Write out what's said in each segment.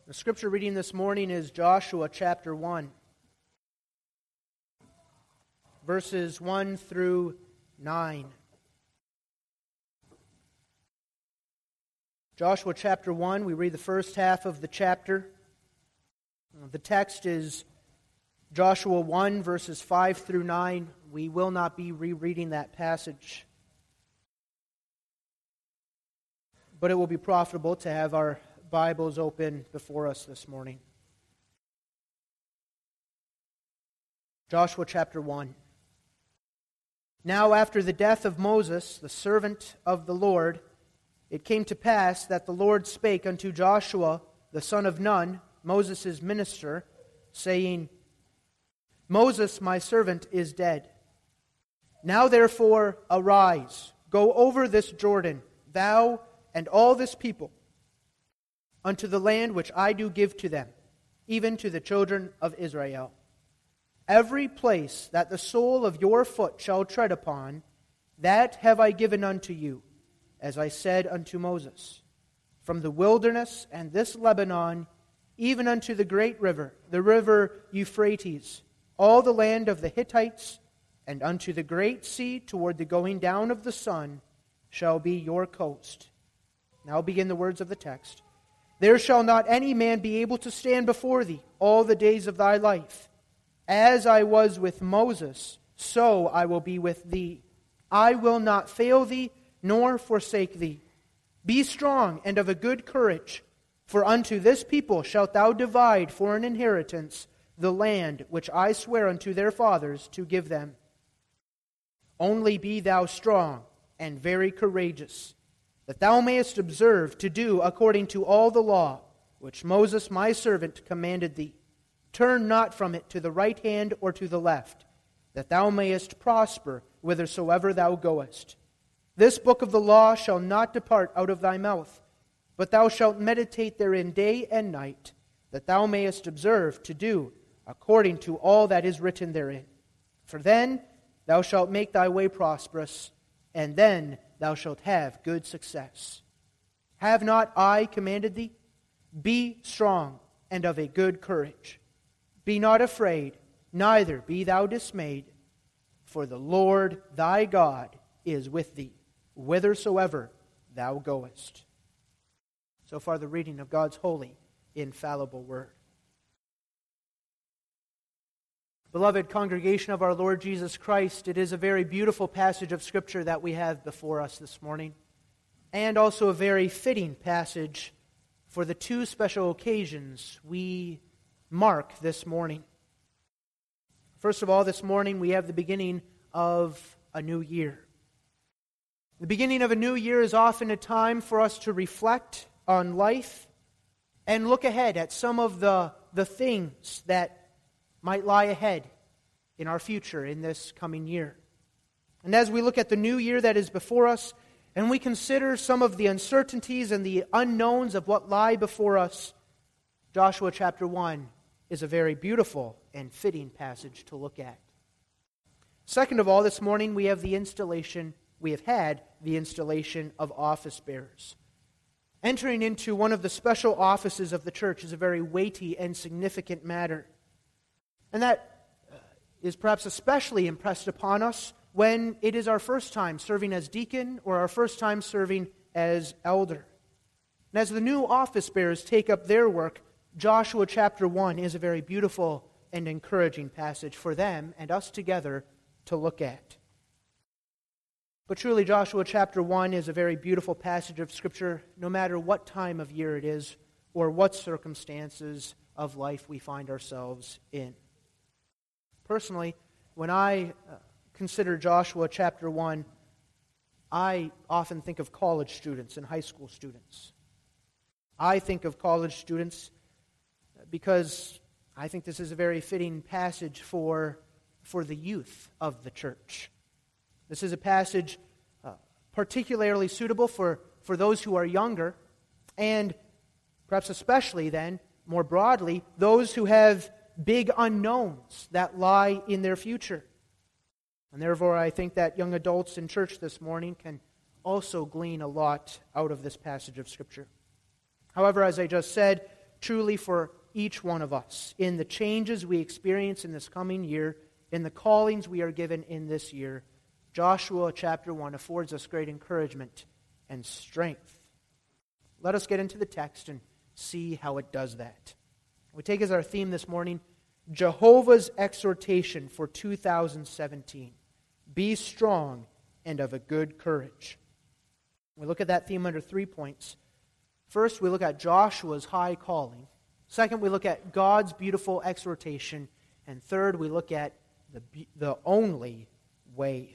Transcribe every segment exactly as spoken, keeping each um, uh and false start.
The scripture reading this morning is Joshua chapter one, verses one through nine. Joshua chapter one, we read the first half of the chapter. The text is Joshua one, verses five through nine. We will not be rereading that passage, but it will be profitable to have our Bibles open before us this morning. Joshua chapter one. Now after the death of Moses, the servant of the Lord, it came to pass that the Lord spake unto Joshua, the son of Nun, Moses' minister, saying, Moses, my servant, is dead. Now therefore arise, go over this Jordan, thou and all this people, unto the land which I do give to them, even to the children of Israel. Every place that the sole of your foot shall tread upon, that have I given unto you, as I said unto Moses, from the wilderness and this Lebanon, even unto the great river, the river Euphrates, all the land of the Hittites, and unto the great sea toward the going down of the sun, shall be your coast. Now begin the words of the text. There shall not any man be able to stand before thee all the days of thy life. As I was with Moses, so I will be with thee. I will not fail thee, nor forsake thee. Be strong and of a good courage, for unto this people shalt thou divide for an inheritance the land which I swear unto their fathers to give them. Only be thou strong and very courageous, that thou mayest observe to do according to all the law which Moses my servant commanded thee. Turn not from it to the right hand or to the left, that thou mayest prosper whithersoever thou goest. This book of the law shall not depart out of thy mouth, but thou shalt meditate therein day and night, that thou mayest observe to do according to all that is written therein. For then thou shalt make thy way prosperous, and then thou shalt have good success. Have not I commanded thee? Be strong and of a good courage. Be not afraid, neither be thou dismayed, for the Lord thy God is with thee, whithersoever thou goest. So far the reading of God's holy, infallible word. Beloved congregation of our Lord Jesus Christ, it is a very beautiful passage of Scripture that we have before us this morning, and also a very fitting passage for the two special occasions we mark this morning. First of all, this morning we have the beginning of a new year. The beginning of a new year is often a time for us to reflect on life and look ahead at some of the, the things that might lie ahead in our future in this coming year. And as we look at the new year that is before us, and we consider some of the uncertainties and the unknowns of what lie before us, Joshua chapter one is a very beautiful and fitting passage to look at. Second of all, this morning we have the installation, we have had the installation of office bearers. Entering into one of the special offices of the church is a very weighty and significant matter. And that is perhaps especially impressed upon us when it is our first time serving as deacon or our first time serving as elder. And as the new office bearers take up their work, Joshua chapter one is a very beautiful and encouraging passage for them and us together to look at. But truly, Joshua chapter one is a very beautiful passage of Scripture, no matter what time of year it is or what circumstances of life we find ourselves in. Personally, when I uh, consider Joshua chapter one, I often think of college students and high school students. I think of college students because I think this is a very fitting passage for, for the youth of the church. This is a passage uh, particularly suitable for, for those who are younger, and perhaps especially then, more broadly, those who have big unknowns that lie in their future. And therefore, I think that young adults in church this morning can also glean a lot out of this passage of Scripture. However, as I just said, truly for each one of us in the changes we experience in this coming year, in the callings we are given in this year. Joshua chapter one affords us great encouragement and strength. Let us get into the text and see how it does that. We take as our theme this morning, Jehovah's exhortation for two thousand seventeen. Be strong and of a good courage. We look at that theme under three points. First, we look at Joshua's high calling. Second, we look at God's beautiful exhortation. And third, we look at the, the only way.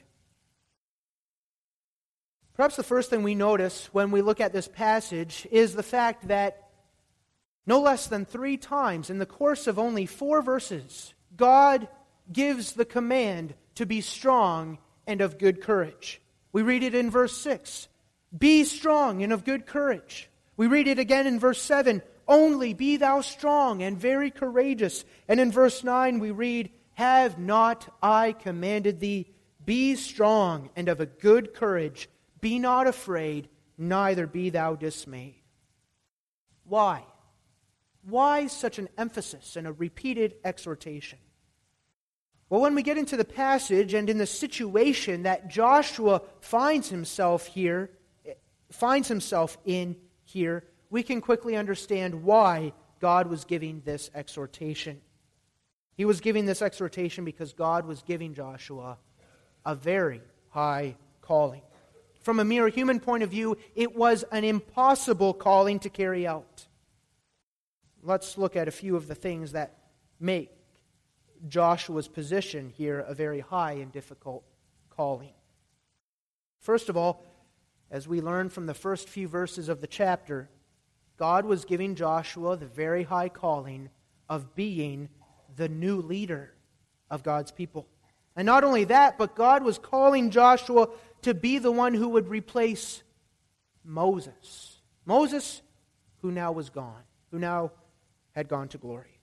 Perhaps the first thing we notice when we look at this passage is the fact that no less than three times in the course of only four verses, God gives the command to be strong and of good courage. We read it in verse six. Be strong and of good courage. We read it again in verse seven. Only be thou strong and very courageous. And in verse nine we read, have not I commanded thee, be strong and of a good courage. Be not afraid, neither be thou dismayed. Why? Why such an emphasis and a repeated exhortation? Well, when we get into the passage and in the situation that Joshua finds himself here, finds himself in here, we can quickly understand why God was giving this exhortation. He was giving this exhortation because God was giving Joshua a very high calling. From a mere human point of view, it was an impossible calling to carry out. Let's look at a few of the things that make Joshua's position here a very high and difficult calling. First of all, as we learn from the first few verses of the chapter, God was giving Joshua the very high calling of being the new leader of God's people. And not only that, but God was calling Joshua to be the one who would replace Moses. Moses, who now was gone, who now had gone to glory.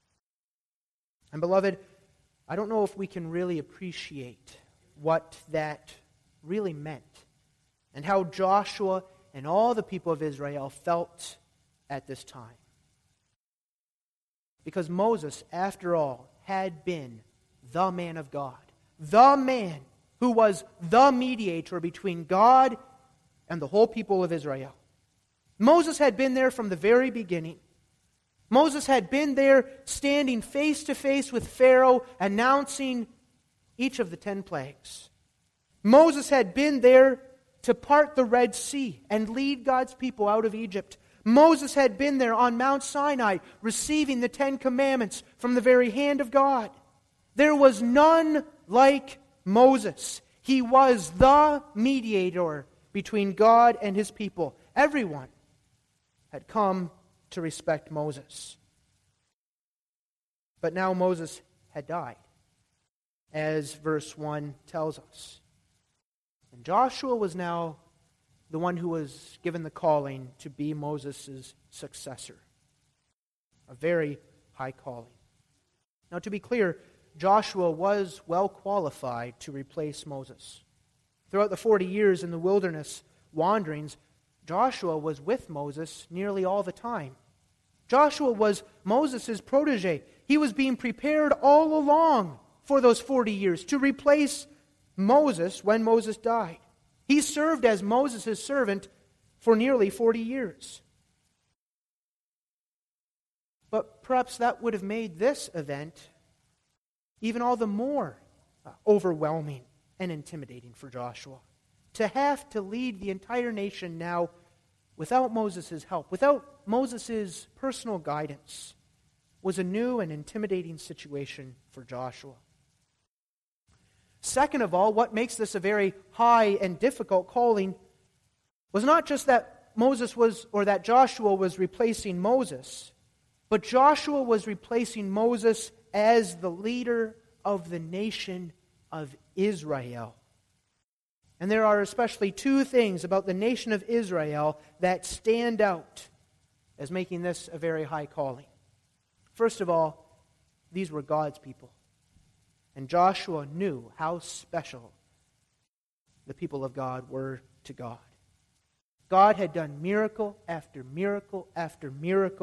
And beloved, I don't know if we can really appreciate what that really meant and how Joshua and all the people of Israel felt at this time. Because Moses, after all, had been the man of God, the man who was the mediator between God and the whole people of Israel. Moses had been there from the very beginning. Moses had been there standing face to face with Pharaoh, announcing each of the ten plagues. Moses had been there to part the Red Sea and lead God's people out of Egypt. Moses had been there on Mount Sinai, receiving the Ten Commandments from the very hand of God. There was none like Moses. He was the mediator between God and His people. Everyone had come to respect Moses. But now Moses had died, as verse one tells us. And Joshua was now the one who was given the calling to be Moses' successor. A very high calling. Now, to be clear, Joshua was well qualified to replace Moses. Throughout the forty years in the wilderness wanderings, Joshua was with Moses nearly all the time. Joshua was Moses' protege. He was being prepared all along for those forty years to replace Moses when Moses died. He served as Moses' servant for nearly forty years. But perhaps that would have made this event even all the more overwhelming and intimidating for Joshua. To have to lead the entire nation now without Moses' help, without Moses' personal guidance, was a new and intimidating situation for Joshua. Second of all, what makes this a very high and difficult calling was not just that Moses was, or that Joshua was replacing Moses, but Joshua was replacing Moses as the leader of the nation of Israel. And there are especially two things about the nation of Israel that stand out as making this a very high calling. First of all, these were God's people. And Joshua knew how special the people of God were to God. God had done miracle after miracle after miracle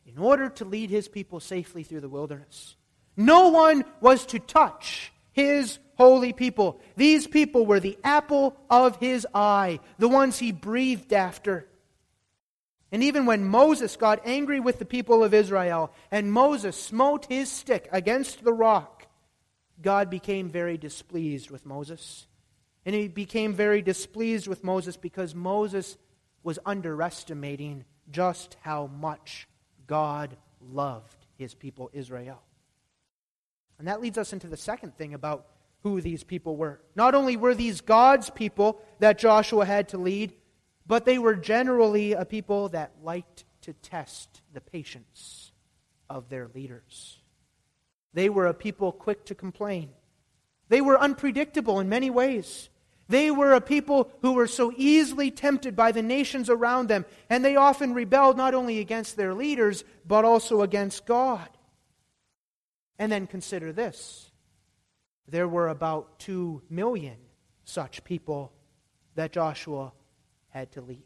in order to lead his people safely through the wilderness. No one was to touch his holy people. These people were the apple of his eye, the ones he breathed after. And even when Moses got angry with the people of Israel, and Moses smote his stick against the rock, God became very displeased with Moses. And he became very displeased with Moses because Moses was underestimating just how much God loved his people Israel. And that leads us into the second thing about who these people were. Not only were these God's people that Joshua had to lead, but they were generally a people that liked to test the patience of their leaders. They were a people quick to complain. They were unpredictable in many ways. They were a people who were so easily tempted by the nations around them, and they often rebelled not only against their leaders, but also against God. And then consider this. There were about two million such people that Joshua had to lead.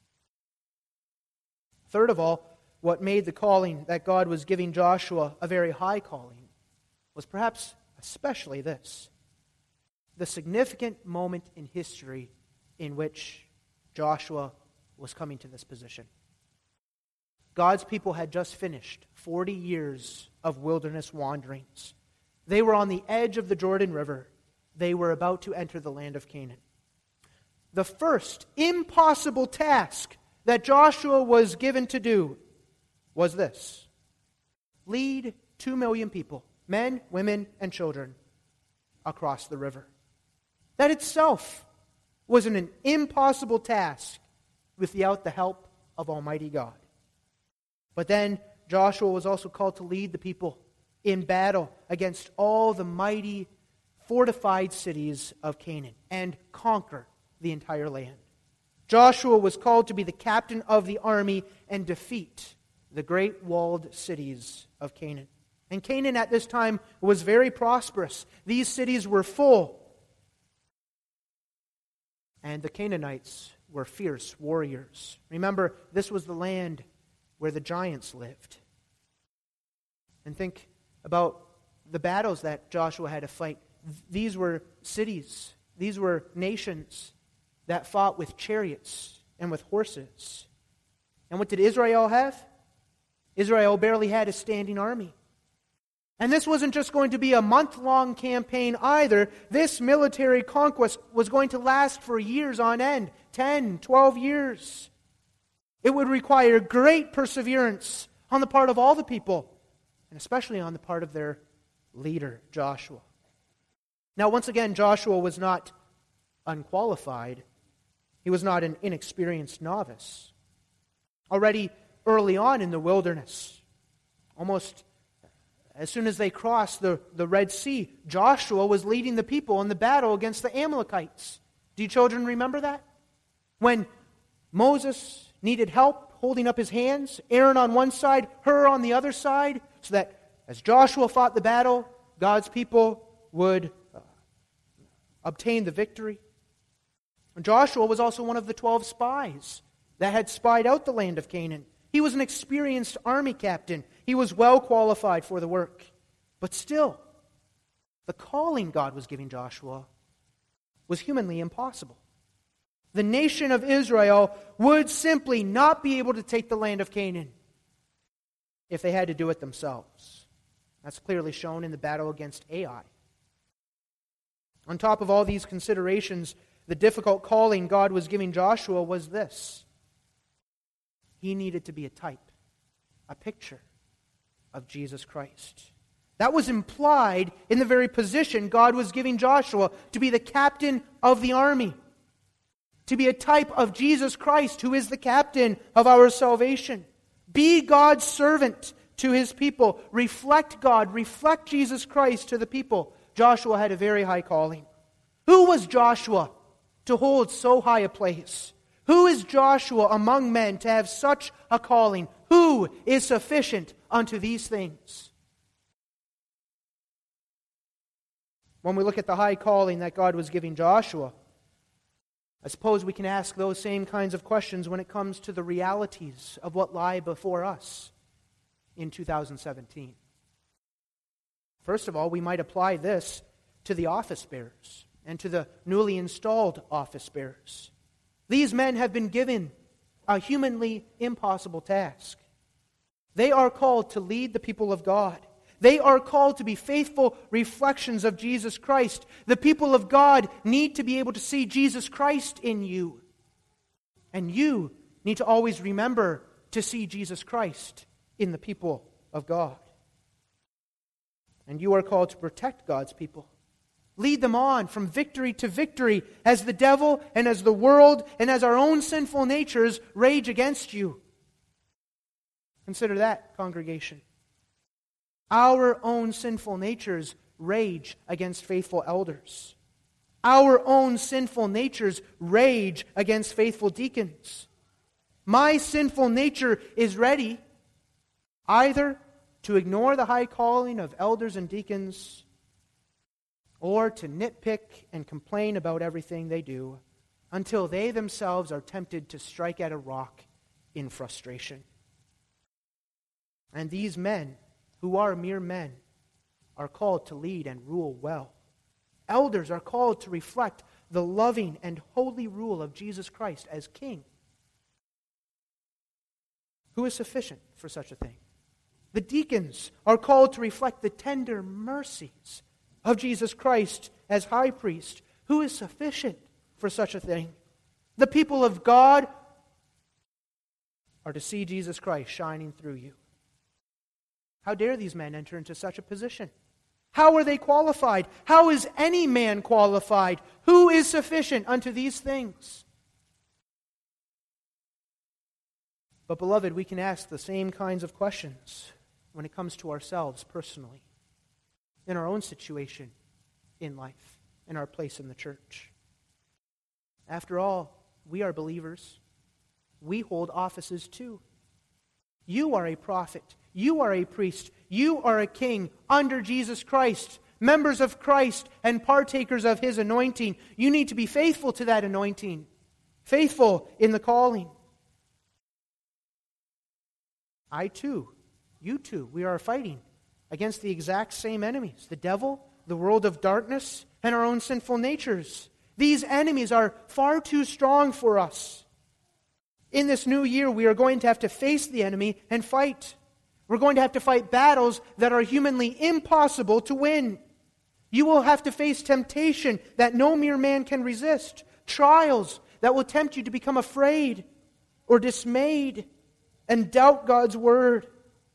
Third of all, what made the calling that God was giving Joshua a very high calling was perhaps especially this: the significant moment in history in which Joshua was coming to this position. God's people had just finished forty years of wilderness wanderings. They were on the edge of the Jordan River. They were about to enter the land of Canaan. The first impossible task that Joshua was given to do was this: lead two million people, men, women, and children, across the river. That itself was an impossible task without the help of Almighty God. But then Joshua was also called to lead the people in battle against all the mighty fortified cities of Canaan and conquer the entire land. Joshua was called to be the captain of the army and defeat the great walled cities of Canaan. And Canaan at this time was very prosperous. These cities were full. And the Canaanites were fierce warriors. Remember, this was the land where the giants lived. And think about the battles that Joshua had to fight. These were cities, these were nations that fought with chariots and with horses. And what did Israel have? Israel barely had a standing army. And this wasn't just going to be a month-long campaign either. This military conquest was going to last for years on end, ten, twelve years. It would require great perseverance on the part of all the people, and especially on the part of their leader, Joshua. Now, once again, Joshua was not unqualified. He was not an inexperienced novice. Already early on in the wilderness, almost as soon as they crossed the, the Red Sea, Joshua was leading the people in the battle against the Amalekites. Do you children remember that? When Moses needed help holding up his hands, Aaron on one side, Hur on the other side, so that as Joshua fought the battle, God's people would uh, obtain the victory. And Joshua was also one of the twelve spies that had spied out the land of Canaan. He was an experienced army captain. He was well qualified for the work. But still, the calling God was giving Joshua was humanly impossible. The nation of Israel would simply not be able to take the land of Canaan if they had to do it themselves. That's clearly shown in the battle against Ai. On top of all these considerations, the difficult calling God was giving Joshua was this: he needed to be a type, a picture of Jesus Christ. That was implied in the very position God was giving Joshua, to be the captain of the army, to be a type of Jesus Christ, who is the captain of our salvation. Be God's servant to His people. Reflect God, reflect Jesus Christ to the people. Joshua had a very high calling. Who was Joshua to hold so high a place? Who is Joshua among men to have such a calling? Who is sufficient unto these things? When we look at the high calling that God was giving Joshua, I suppose we can ask those same kinds of questions when it comes to the realities of what lie before us. in two thousand seventeen? First of all, we might apply this to the office bearers and to the newly installed office bearers. These men have been given a humanly impossible task. They are called to lead the people of God. They are called to be faithful reflections of Jesus Christ. The people of God need to be able to see Jesus Christ in you. And you need to always remember to see Jesus Christ in the people of God. And you are called to protect God's people. Lead them on from victory to victory as the devil and as the world and as our own sinful natures rage against you. Consider that, congregation. Our own sinful natures rage against faithful elders. Our own sinful natures rage against faithful deacons. My sinful nature is ready either to ignore the high calling of elders and deacons or to nitpick and complain about everything they do until they themselves are tempted to strike at a rock in frustration. And these men, who are mere men, are called to lead and rule well. Elders are called to reflect the loving and holy rule of Jesus Christ as King. Who is sufficient for such a thing? The deacons are called to reflect the tender mercies of Jesus Christ as High Priest. Who is sufficient for such a thing? The people of God are to see Jesus Christ shining through you. How dare these men enter into such a position? How are they qualified? How is any man qualified? Who is sufficient unto these things? But beloved, we can ask the same kinds of questions when it comes to ourselves personally, in our own situation in life, in our place in the church. After all, we are believers. We hold offices too. You are a prophet. You are a priest. You are a king under Jesus Christ, members of Christ and partakers of His anointing. You need to be faithful to that anointing, faithful in the calling. I too, you too, we are fighting against the exact same enemies, the devil, the world of darkness, and our own sinful natures. These enemies are far too strong for us. In this new year, we are going to have to face the enemy and fight. We're going to have to fight battles that are humanly impossible to win. You will have to face temptation that no mere man can resist, trials that will tempt you to become afraid or dismayed and doubt God's word.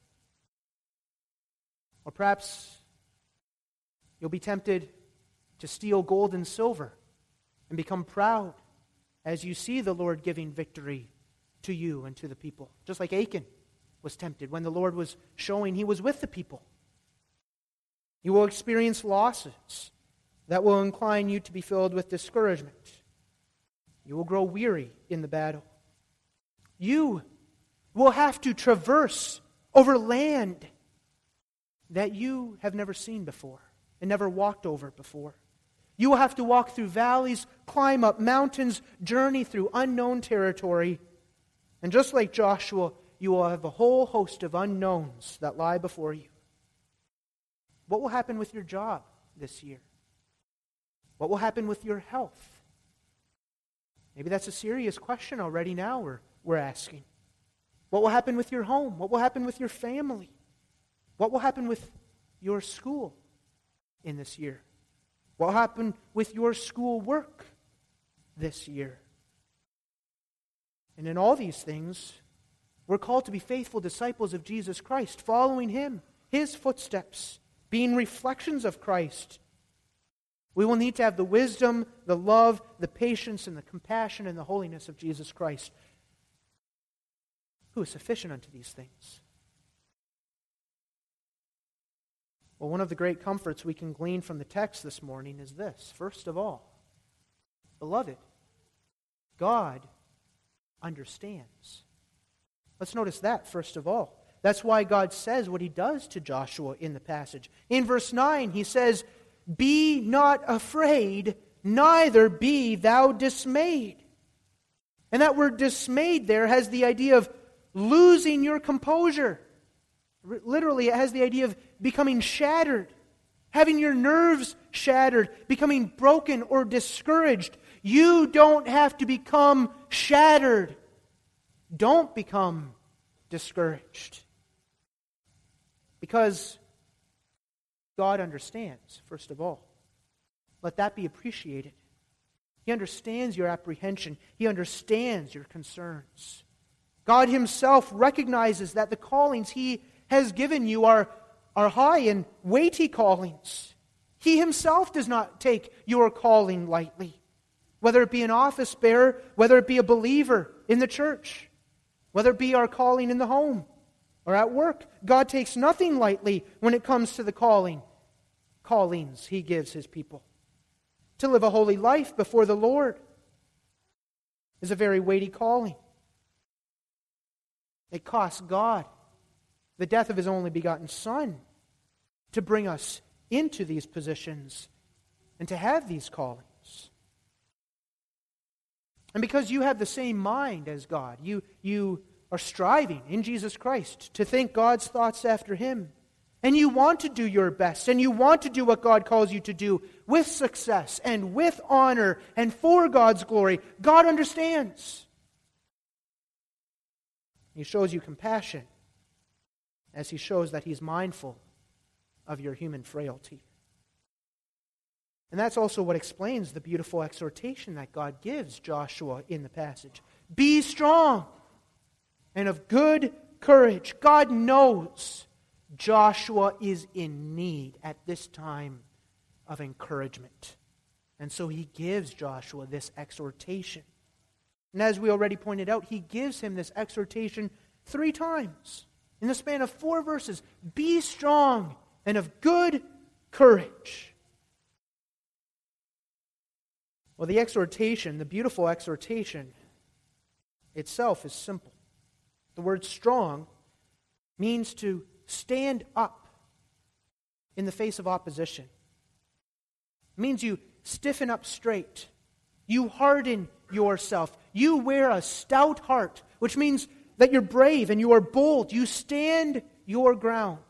Or perhaps you'll be tempted to steal gold and silver and become proud as you see the Lord giving victory to you and to the people. Just like Achan was tempted when the Lord was showing He was with the people. You will experience losses that will incline you to be filled with discouragement. You will grow weary in the battle. You will have to traverse over land that you have never seen before and never walked over before. You will have to walk through valleys, climb up mountains, journey through unknown territory. And just like Joshua, you will have a whole host of unknowns that lie before you. What will happen with your job this year? What will happen with your health? Maybe that's a serious question already now we're, we're asking. What will happen with your home? What will happen with your family? What will happen with your school in this year? What will happen with your school work this year? And in all these things, we're called to be faithful disciples of Jesus Christ, following Him, His footsteps, being reflections of Christ. We will need to have the wisdom, the love, the patience, and the compassion and the holiness of Jesus Christ, who is sufficient unto these things. Well, one of the great comforts we can glean from the text this morning is this. First of all, beloved, God understands. Let's notice that, first of all. That's why God says what He does to Joshua in the passage. In verse nine, He says, "Be not afraid, neither be thou dismayed." And that word dismayed there has the idea of losing your composure. R- literally, it has the idea of becoming shattered, having your nerves shattered, becoming broken or discouraged. You don't have to become shattered. Don't become discouraged. Because God understands, first of all. Let that be appreciated. He understands your apprehension. He understands your concerns. God Himself recognizes that the callings He has given you are, are high and weighty callings. He Himself does not take your calling lightly. Whether it be an office bearer, whether it be a believer in the church, whether it be our calling in the home or at work, God takes nothing lightly when it comes to the calling, callings He gives His people. To live a holy life before the Lord is a very weighty calling. It costs God the death of His only begotten Son to bring us into these positions and to have these callings. And because you have the same mind as God, you, you are striving in Jesus Christ to think God's thoughts after Him. And you want to do your best, and you want to do what God calls you to do with success and with honor and for God's glory. God understands. He shows you compassion as He shows that He's mindful of your human frailty. And that's also what explains the beautiful exhortation that God gives Joshua in the passage. Be strong and of good courage. God knows Joshua is in need at this time of encouragement. And so He gives Joshua this exhortation. And as we already pointed out, He gives him this exhortation three times in the span of four verses. Be strong and of good courage. Well, the exhortation, the beautiful exhortation itself is simple. The word strong means to stand up in the face of opposition. It means you stiffen up straight. You harden yourself. You wear a stout heart, which means that you're brave and you are bold. You stand your ground.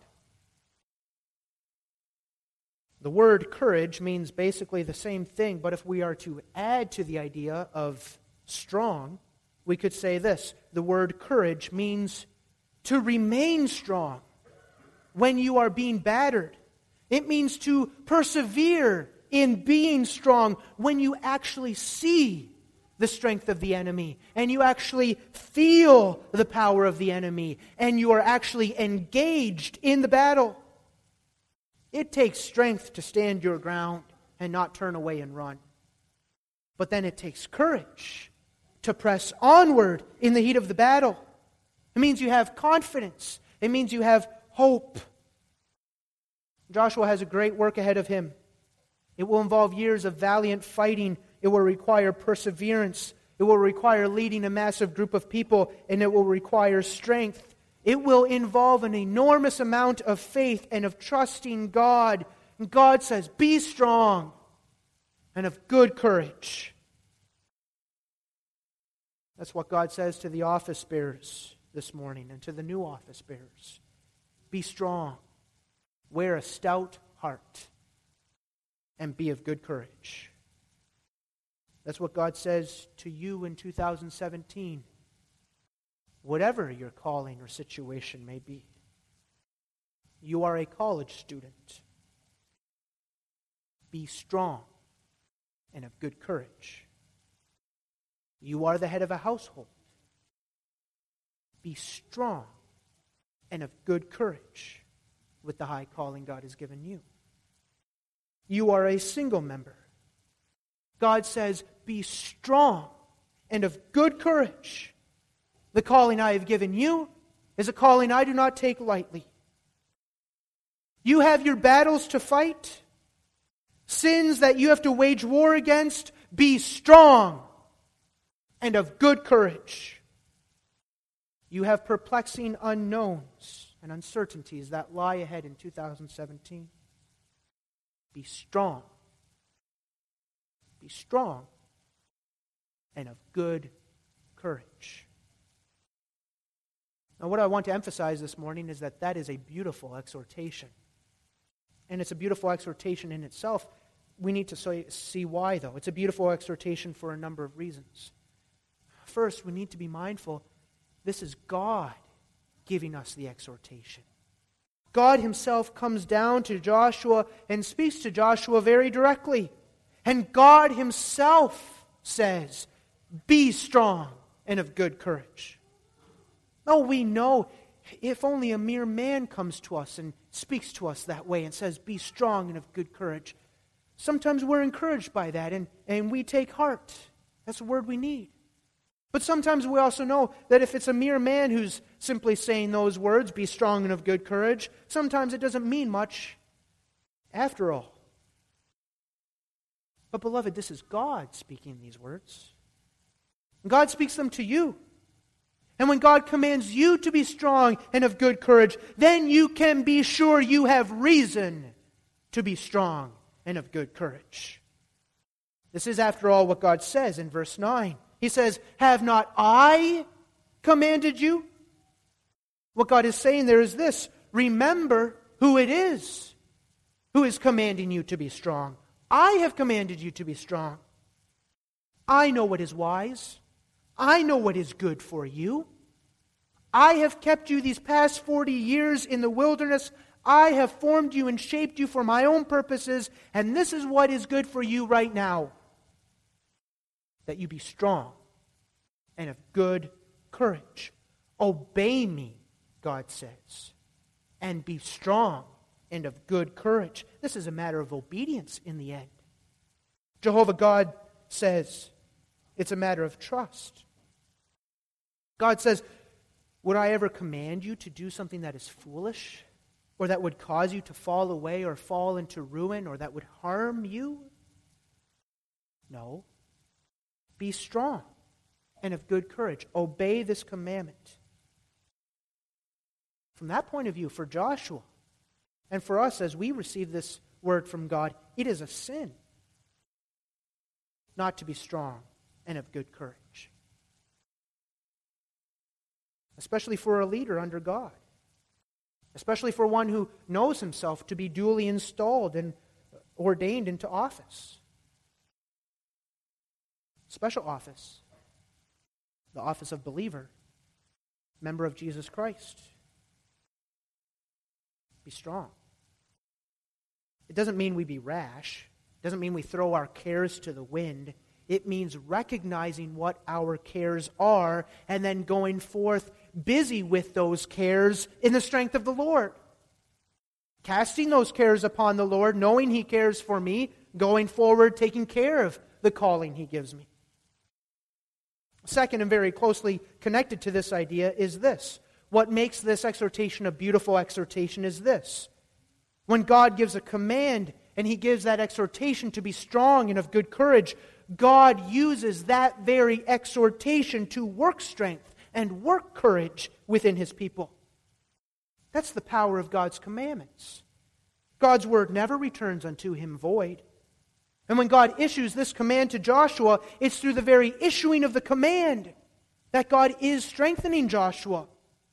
The word courage means basically the same thing, but if we are to add to the idea of strong, we could say this. The word courage means to remain strong when you are being battered. It means to persevere in being strong when you actually see the strength of the enemy and you actually feel the power of the enemy and you are actually engaged in the battle. It takes strength to stand your ground and not turn away and run. But then it takes courage to press onward in the heat of the battle. It means you have confidence. It means you have hope. Joshua has a great work ahead of him. It will involve years of valiant fighting. It will require perseverance. It will require leading a massive group of people, and it will require strength. It will involve an enormous amount of faith and of trusting God. And God says, be strong and of good courage. That's what God says to the office bearers this morning and to the new office bearers. Be strong, wear a stout heart, and be of good courage. That's what God says to you in two thousand seventeen. Whatever your calling or situation may be. You are a college student. Be strong and of good courage. You are the head of a household. Be strong and of good courage with the high calling God has given you. You are a single member. God says, be strong and of good courage. The calling I have given you is a calling I do not take lightly. You have your battles to fight, sins that you have to wage war against. Be strong and of good courage. You have perplexing unknowns and uncertainties that lie ahead in two thousand seventeen. Be strong. Be strong and of good courage. Now, what I want to emphasize this morning is that that is a beautiful exhortation. And it's a beautiful exhortation in itself. We need to see why, though. It's a beautiful exhortation for a number of reasons. First, we need to be mindful this is God giving us the exhortation. God himself comes down to Joshua and speaks to Joshua very directly. And God himself says, be strong and of good courage. Oh, we know if only a mere man comes to us and speaks to us that way and says, be strong and of good courage. Sometimes we're encouraged by that and, and we take heart. That's a word we need. But sometimes we also know that if it's a mere man who's simply saying those words, be strong and of good courage, sometimes it doesn't mean much after all. But beloved, this is God speaking these words. God speaks them to you. And when God commands you to be strong and of good courage, then you can be sure you have reason to be strong and of good courage. This is, after all, what God says in verse nine. He says, have not I commanded you? What God is saying there is this: remember who it is who is commanding you to be strong. I have commanded you to be strong. I know what is wise. I know what is good for you. I have kept you these past forty years in the wilderness. I have formed you and shaped you for my own purposes, and this is what is good for you right now. That you be strong and of good courage. Obey me, God says, and be strong and of good courage. This is a matter of obedience in the end. Jehovah God says it's a matter of trust. God says, would I ever command you to do something that is foolish, or that would cause you to fall away or fall into ruin, or that would harm you? No. Be strong and of good courage. Obey this commandment. From that point of view, for Joshua, and for us as we receive this word from God, it is a sin not to be strong and of good courage. Especially for a leader under God. Especially for one who knows himself to be duly installed and ordained into office. Special office. The office of believer. Member of Jesus Christ. Be strong. It doesn't mean we be rash. It doesn't mean we throw our cares to the wind. It means recognizing what our cares are and then going forth busy with those cares in the strength of the Lord. Casting those cares upon the Lord, knowing He cares for me, going forward, taking care of the calling He gives me. Second, and very closely connected to this idea, is this. What makes this exhortation a beautiful exhortation is this. When God gives a command and He gives that exhortation to be strong and of good courage, God uses that very exhortation to work strength and work courage within His people. That's the power of God's commandments. God's word never returns unto Him void. And when God issues this command to Joshua, it's through the very issuing of the command that God is strengthening Joshua.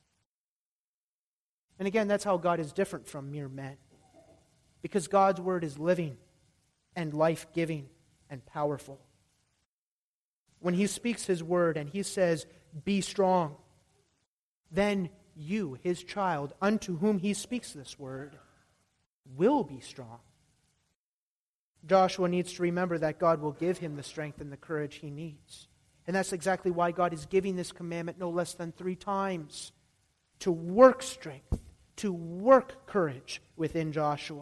And again, that's how God is different from mere men. Because God's word is living and life-giving and powerful. When He speaks His word and He says, be strong, then you, His child, unto whom He speaks this word, will be strong. Joshua needs to remember that God will give him the strength and the courage he needs. And that's exactly why God is giving this commandment no less than three times. To work strength, to work courage within Joshua.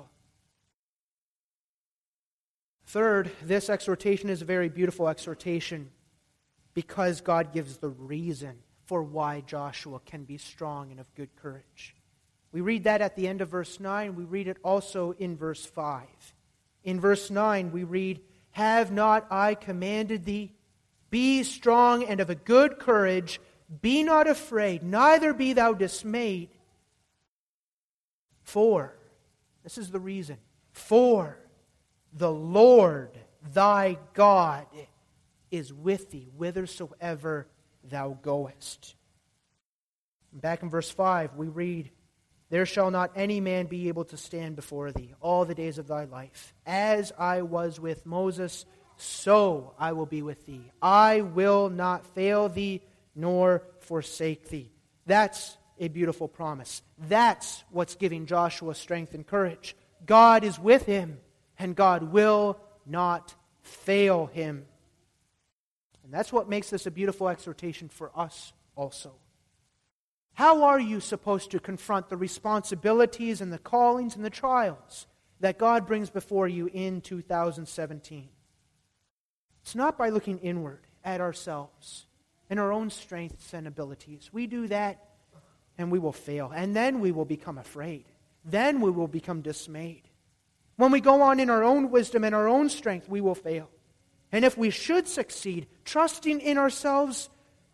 Third, this exhortation is a very beautiful exhortation because God gives the reason for why Joshua can be strong and of good courage. We read that at the end of verse nine. We read it also in verse five. In verse nine, we read, have not I commanded thee? Be strong and of a good courage. Be not afraid, neither be thou dismayed. For, this is the reason, for the Lord thy God is with thee whithersoever thou goest. Back in verse five, we read, "There shall not any man be able to stand before thee all the days of thy life. As I was with Moses, so I will be with thee. I will not fail thee nor forsake thee." That's a beautiful promise. That's what's giving Joshua strength and courage. God is with him, and God will not fail him. And that's what makes this a beautiful exhortation for us also. How are you supposed to confront the responsibilities and the callings and the trials that God brings before you in two thousand seventeen? It's not by looking inward at ourselves and our own strengths and abilities. We do that and we will fail. And then we will become afraid. Then we will become dismayed. When we go on in our own wisdom and our own strength, we will fail. And if we should succeed, trusting in ourselves,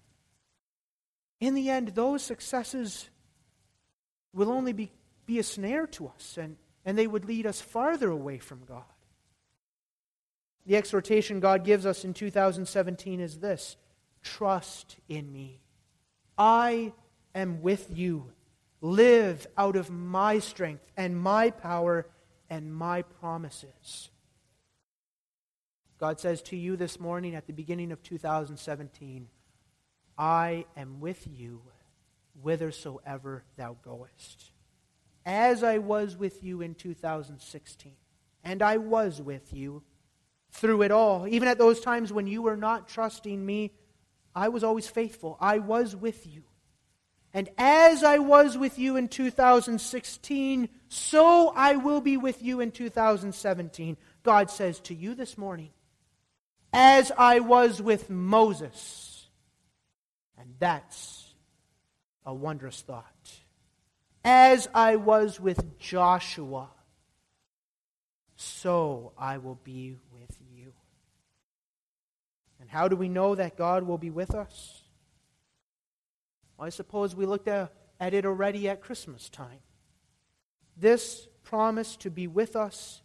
in the end, those successes will only be, be a snare to us, and, and they would lead us farther away from God. The exhortation God gives us in two thousand seventeen is this: trust in me. I am with you. Live out of my strength and my power and my promises. God says to you this morning at the beginning of two thousand seventeen, I am with you whithersoever thou goest. As I was with you in two thousand sixteen, and I was with you through it all. Even at those times when you were not trusting me, I was always faithful. I was with you. And as I was with you in two thousand sixteen, so I will be with you in two thousand seventeen. God says to you this morning, as I was with Moses. And that's a wondrous thought. As I was with Joshua, so I will be with you. And how do we know that God will be with us? Well, I suppose we looked at it already at Christmas time. This promise to be with us,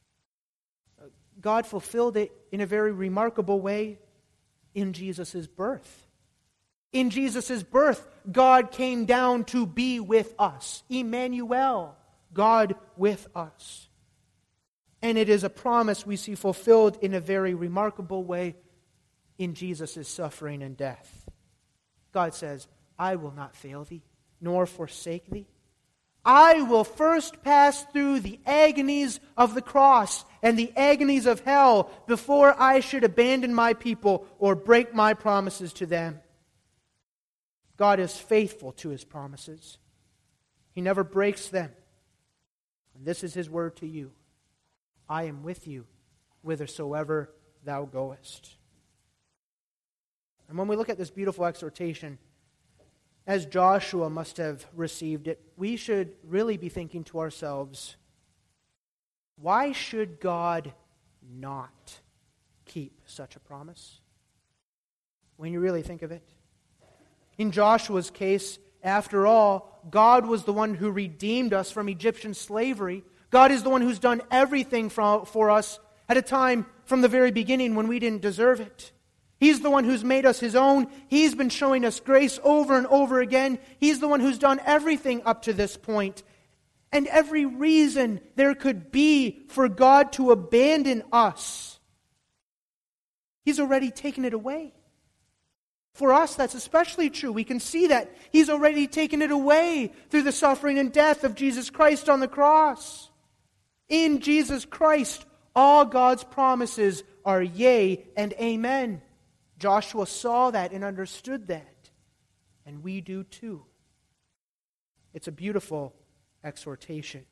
God fulfilled it in a very remarkable way in Jesus' birth. In Jesus' birth, God came down to be with us. Emmanuel, God with us. And it is a promise we see fulfilled in a very remarkable way in Jesus' suffering and death. God says, I will not fail thee, nor forsake thee. I will first pass through the agonies of the cross and the agonies of hell before I should abandon my people or break my promises to them. God is faithful to His promises. He never breaks them. And this is His word to you. I am with you whithersoever thou goest. And when we look at this beautiful exhortation, as Joshua must have received it, we should really be thinking to ourselves, why should God not keep such a promise? When you really think of it. In Joshua's case, after all, God was the one who redeemed us from Egyptian slavery. God is the one who's done everything for, for us at a time from the very beginning when we didn't deserve it. He's the one who's made us His own. He's been showing us grace over and over again. He's the one who's done everything up to this point. And every reason there could be for God to abandon us, He's already taken it away. For us, that's especially true. We can see that He's already taken it away through the suffering and death of Jesus Christ on the cross. In Jesus Christ, all God's promises are yea and amen. Joshua saw that and understood that. And we do too. It's a beautiful exhortation.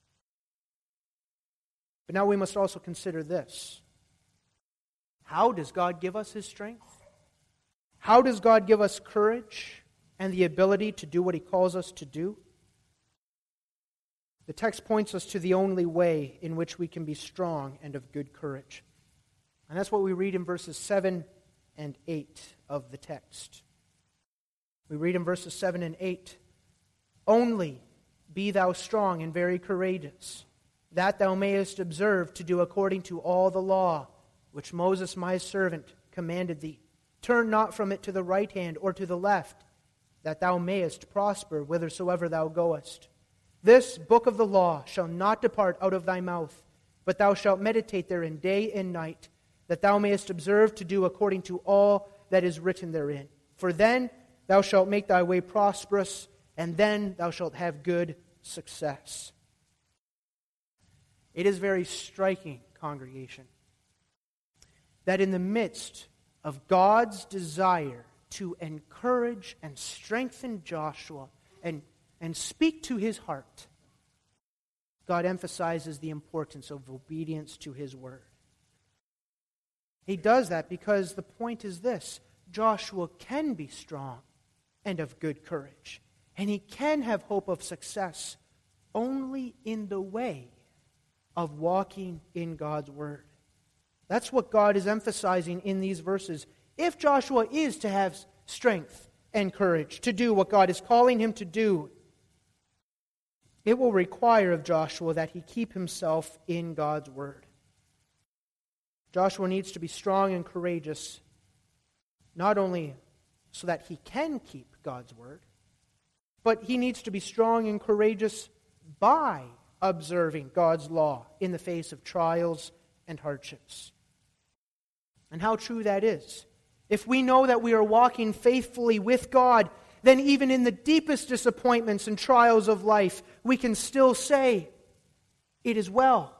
But now we must also consider this. How does God give us His strength? How does God give us courage and the ability to do what He calls us to do? The text points us to the only way in which we can be strong and of good courage. And that's what we read in verses seven and eight of the text. We read in verses seven and eight, Only be thou strong and very courageous, that thou mayest observe to do according to all the law, which Moses my servant commanded thee. Turn not from it to the right hand or to the left, that thou mayest prosper whithersoever thou goest. This book of the law shall not depart out of thy mouth, but thou shalt meditate therein day and night, that thou mayest observe to do according to all that is written therein. For then thou shalt make thy way prosperous, and then thou shalt have good success. It is very striking, congregation, that in the midst of God's desire to encourage and strengthen Joshua and, and speak to his heart, God emphasizes the importance of obedience to his word. He does that because the point is this: Joshua can be strong and of good courage, and he can have hope of success only in the way of walking in God's word. That's what God is emphasizing in these verses. If Joshua is to have strength and courage to do what God is calling him to do, it will require of Joshua that he keep himself in God's word. Joshua needs to be strong and courageous, not only so that he can keep God's word, but he needs to be strong and courageous by observing God's law in the face of trials and hardships. And how true that is. If we know that we are walking faithfully with God, then even in the deepest disappointments and trials of life, we can still say, "It is well."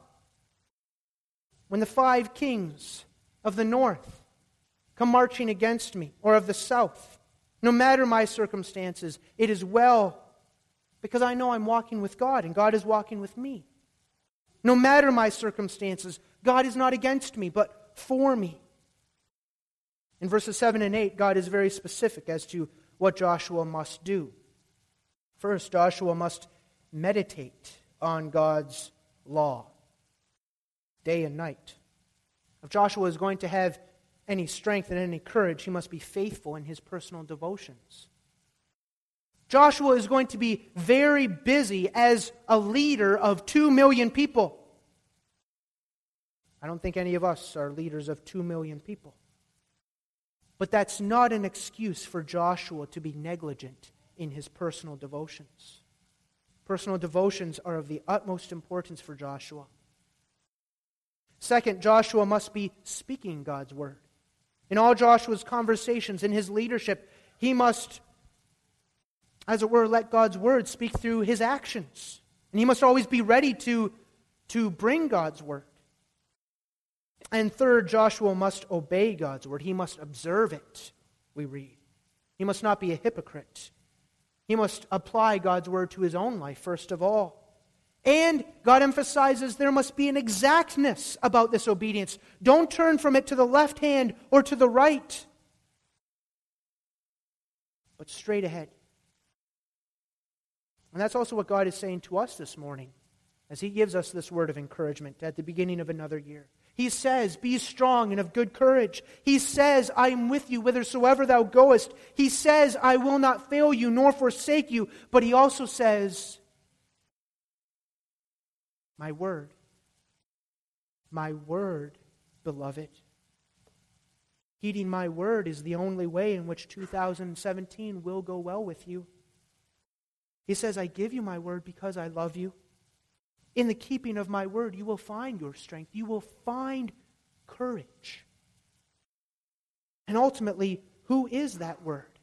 When the five kings of the north come marching against me, or of the south, no matter my circumstances, it is well, because I know I'm walking with God and God is walking with me. No matter my circumstances, God is not against me, but for me. In verses seven and eight, God is very specific as to what Joshua must do. First, Joshua must meditate on God's law day and night. If Joshua is going to have any strength and any courage, he must be faithful in his personal devotions. Joshua is going to be very busy as a leader of two million people. I don't think any of us are leaders of two million people. But that's not an excuse for Joshua to be negligent in his personal devotions. Personal devotions are of the utmost importance for Joshua. Second, Joshua must be speaking God's word. In all Joshua's conversations, in his leadership, he must, as it were, let God's word speak through his actions. And he must always be ready to, to bring God's word. And third, Joshua must obey God's word. He must observe it, we read. He must not be a hypocrite. He must apply God's word to his own life, first of all. And God emphasizes there must be an exactness about this obedience. Don't turn from it to the left hand or to the right, but straight ahead. And that's also what God is saying to us this morning as He gives us this word of encouragement at the beginning of another year. He says, "Be strong and of good courage." He says, "I am with you whithersoever thou goest." He says, "I will not fail you nor forsake you." But He also says, "My word, my word, beloved." Heeding my word is the only way in which two thousand seventeen will go well with you. He says, "I give you my word because I love you." In the keeping of my word, you will find your strength. You will find courage. And ultimately, who is that word?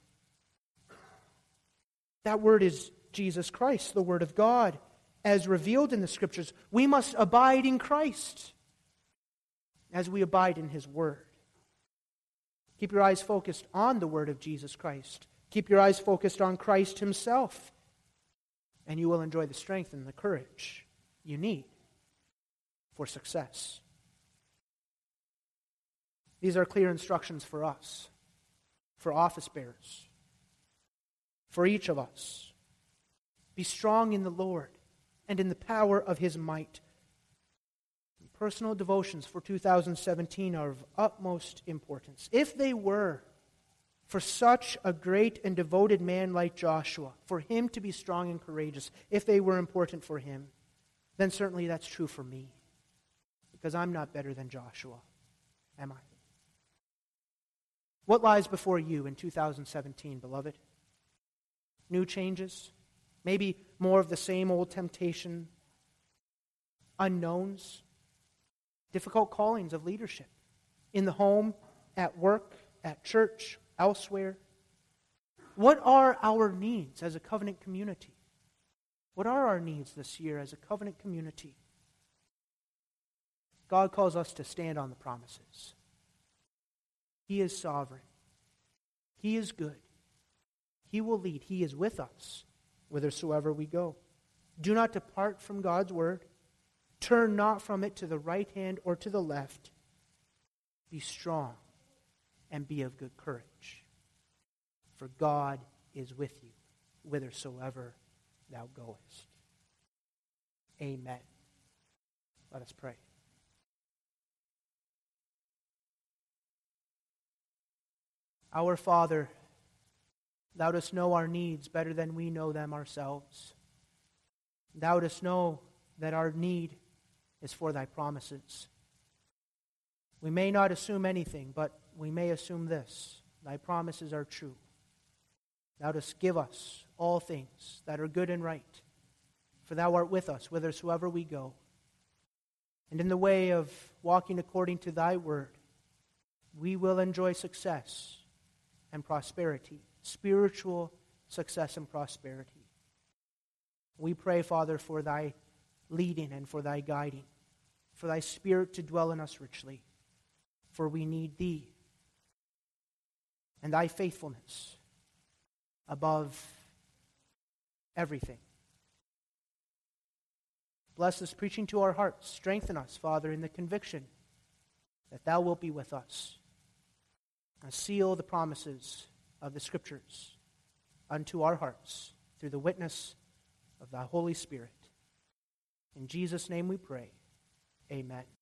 That word is Jesus Christ, the Word of God, as revealed in the Scriptures. We must abide in Christ as we abide in His Word. Keep your eyes focused on the Word of Jesus Christ. Keep your eyes focused on Christ Himself, and you will enjoy the strength and the courage you need for success. These are clear instructions for us, for office bearers, for each of us. Be strong in the Lord and in the power of His might. Personal devotions for two thousand seventeen are of utmost importance. If they were for such a great and devoted man like Joshua, for him to be strong and courageous, if they were important for him, then certainly that's true for me. Because I'm not better than Joshua, am I? What lies before you in two thousand seventeen, beloved? new changes, maybe more of the same old temptation, unknowns, difficult callings of leadership in the home, at work, at church, elsewhere. What are our needs as a covenant community? What are our needs this year as a covenant community? God calls us to stand on the promises. He is sovereign. He is good. He will lead. He is with us whithersoever we go. Do not depart from God's word. Turn not from it to the right hand or to the left. Be strong and be of good courage. For God is with you whithersoever thou goest. Amen. Let us pray. Our Father, thou dost know our needs better than we know them ourselves. Thou dost know that our need is for thy promises. We may not assume anything, but we may assume this: thy promises are true. Thou dost give us all things that are good and right, for thou art with us whithersoever we go. And in the way of walking according to thy word, we will enjoy success and prosperity, spiritual success and prosperity. We pray, Father, for thy leading and for thy guiding, for thy Spirit to dwell in us richly, for we need thee and thy faithfulness above everything. Bless this preaching to our hearts. Strengthen us, Father, in the conviction that thou wilt be with us. And seal the promises of the Scriptures unto our hearts through the witness of thy Holy Spirit. In Jesus' name we pray. Amen.